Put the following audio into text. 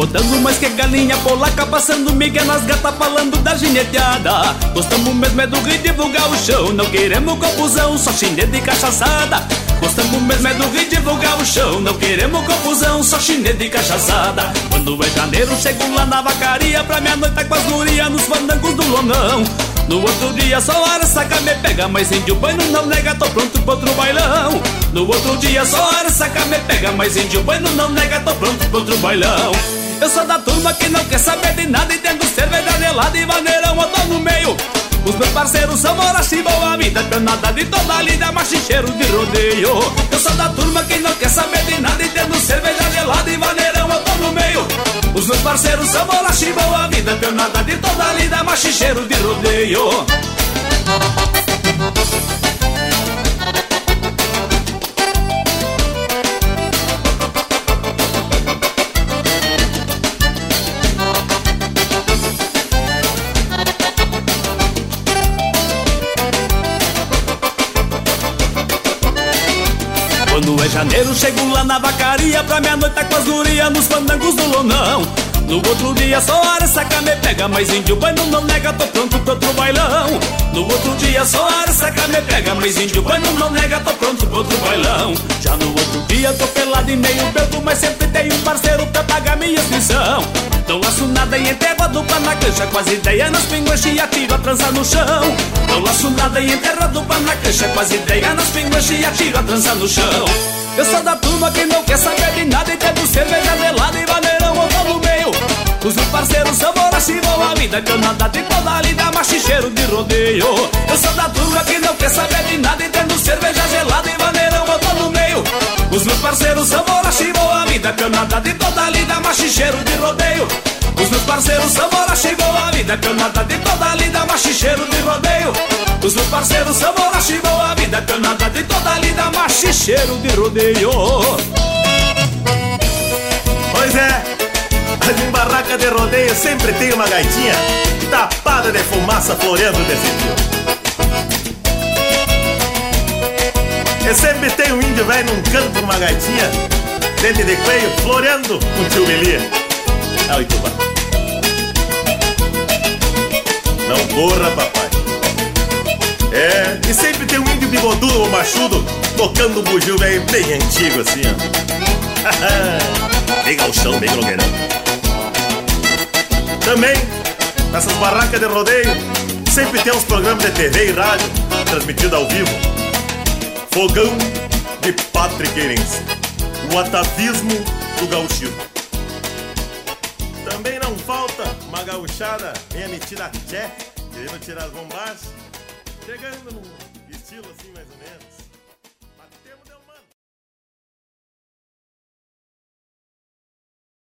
Botando mais que galinha polaca, passando miga nas gatas, falando da gineteada. Gostamos mesmo é do rio divulgar o chão, não queremos confusão, só chinete e cachaçada. Gostamos mesmo é do rio divulgar o chão, não queremos confusão, só chinete e cachaçada. Quando é janeiro, chego lá na vacaria, pra minha noite com as gurias nos fandangos do lonão. No outro dia só hora saca me pega, mas índio bueno não nega, tô pronto pro outro bailão. No outro dia só hora saca me pega, mas índio bueno não nega, tô pronto pro outro bailão. Eu sou da turma que não quer saber de nada, e tendo cerveja gelada e maneirão eu tô no meio. Os meus parceiros são Morachi, boa vida, canada de toda a lida, machicheiro de rodeio. Eu sou da turma que não quer saber de nada, e tendo cerveja gelada e maneirão eu tô no meio. Os meus parceiros são Morachi, boa vida, canada de toda a lida, machicheiro de rodeio. Quando é janeiro, chego lá na vacaria, pra minha noite com as gurias nos fandangos do lonão. No outro dia só hora saca me pega, mas índio bueno não nega, tô pronto pro outro bailão. No outro dia só hora saca me pega, mas índio bueno não nega, tô pronto pro outro bailão. Já no outro dia tô pelado e meio bebo, mas sempre tenho um parceiro pra pagar minha inscrição. Não laço nada e enterro a dupla na cancha, com as ideias nas pinguas e atiro a trança no chão. Não laço nada e enterro a dupla na cancha, com as ideias nas pinguas e atiro a trança no chão. Eu sou da turma que não quer saber de nada, e tendo cerveja gelada e maneirão eu tô no meio. Os meus parceiros são Morachi, boa vida, canada de toda a lida, machicheiro de rodeio. Eu sou da turma que não quer saber de nada, e tendo cerveja gelada e maneirão eu tô no meio. Os meus parceiros são Morachi, boa vida, canada de toda a lida, machicheiro de rodeio. Os meus parceiros são Morachi, boa vida, canada de toda a lida, machicheiro de rodeio. Os meus parceiros são Morachi, boa vida, canada de toda a lida, machicheiro de rodeio. Pois é, mas em barraca de rodeio sempre tem uma gaitinha tapada de fumaça floreando desse rio. E sempre tem um índio velho num canto com uma gaitinha, dente de coelho, floreando com tio Melia. Ah, o Itubá. Não corra, papai. É, e sempre tem um índio bigodudo ou machudo tocando um bugio velho bem antigo assim, ó. Bem galchão, bem grogueirão. Também, nessas barracas de rodeio, sempre tem uns programas de TV e rádio transmitidos ao vivo. Fogão de Patriqueirense, o atavismo do gauchismo. Também não falta uma gauchada meia metida tché, querendo tirar as bombas, chegando num estilo assim mais ou menos.